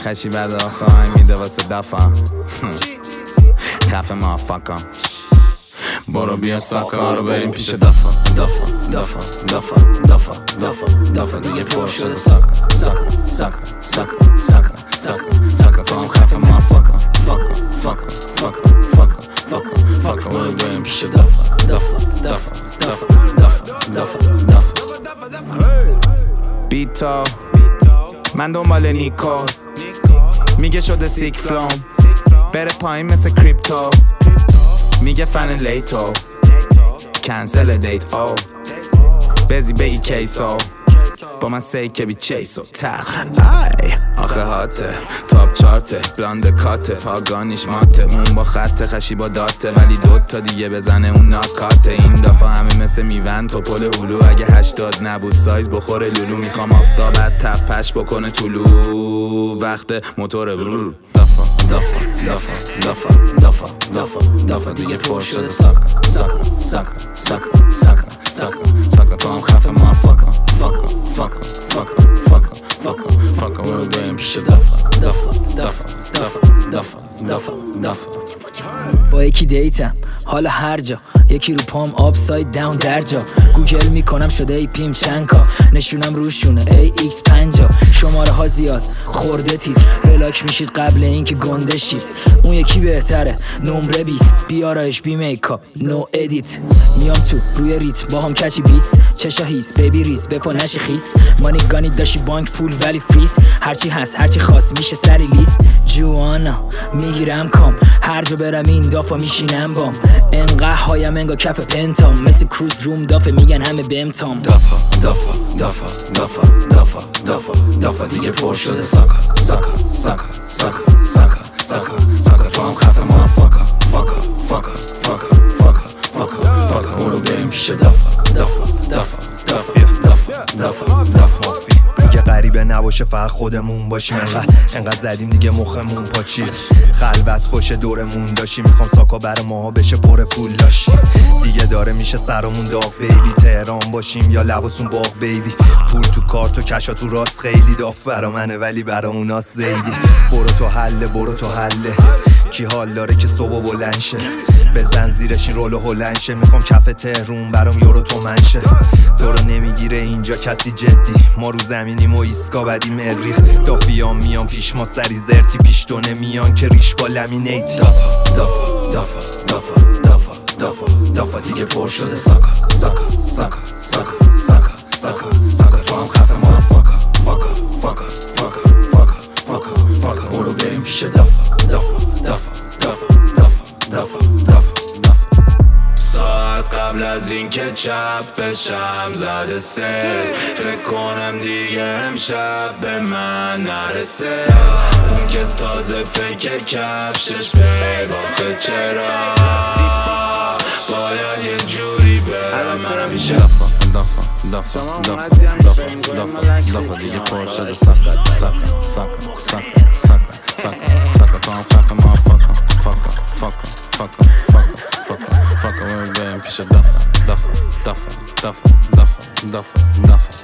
خشی بعد آخاهنگ میده واسه دفعم خفه ما فکم برو بیا ساکا رو بریم پیش دفع دیگه پر شده ساکا تو هم خفه ما فکم برو بریم پیش دفع بیتا من دنبال نیکو میگه شده سیک فلوم بره پایین مثل کریپتو میگه فن لیتو کنسل دیت او بزی بگی کیسو با من سی که بی چیسو تخ ای آخه هاته تاپ چارته بلاند کاته پاگانیش ماته اون با خط خشی با داته ولی دوتا دیگه بزنه اون ناکاته این دفعه همه مثل میون تو پل هلو اگه 80 نبود سایز بخوره لولو میخوام آفتابت تپش بکنه طولو وقت موتور برول دفع دیگه پر شده ساکا تو هم خفه ما فکم برو بریم پیش دفع با یکی دیتم حالا هر جا یکی رو پام آپساید داون در جا گوگل میکنم شده ای پیم چنکا نشونم روشونه AX50 شماره ها زیاد خورده تیت بلاک میشید قبل اینکه گنده شید اون یکی بهتره نمره 20 بیارایش بی میکاپ نو ادیت میام تو روی ریت با هم کچی بیتس چشا هیس بیبی ریز بپا نشی خیس مانی گانی داشی بانک پول ولی فریز هرچی هست هرچی خواست میشه سری لیست جوانا میگیرم کام هر جا برم این دافا میشینم بام انقدر هایم انگا کف پنتام مثل کروز روم دافه میگن همه بمتام دفع دیگه پر شده ساکا تو هم خفه ما فکم برو بریم پیش دفع دیگه غریبه نباشه فقط خودمون باشیم انقدر زدیم دیگه مخمون پاچیه خلوت باشه دورمون داشی میخوام ساکا برا ماها بشه پر پول داشی دیگه داره میشه سرمون داغ بیبی تهران باشیم یا لباسون باغ بیبی پول تو کارت و کشا تو راست خیلی داف برا منه ولی برا اوناست زیدی برو تو حله کی حال داره که صبح بلند شه بزن زیرش این رولو هلند شه میخوام کف تهرون برام یورو تومن شه دورو نمیگیره اینجا کسی جدی ما رو زمینیم و ایسکا بدی مریخ دافیام میان پیش ما سری زرتی پیش تو نمیان که ریش با لامینیت دفع دیگه پر شده ساکا تو هم خفه ما فکم برو بریم پیش دفع ساعت قبل از این که چپ بشم زده سه فکر کنم دیگه امشب به من نرسه اون که تازه فکر کفشش به باخه چرا باید یه جوری برم منم پیش دفع دیگه پر شده ساکا تو هم خفه ما فکم برو بریم پیش دفع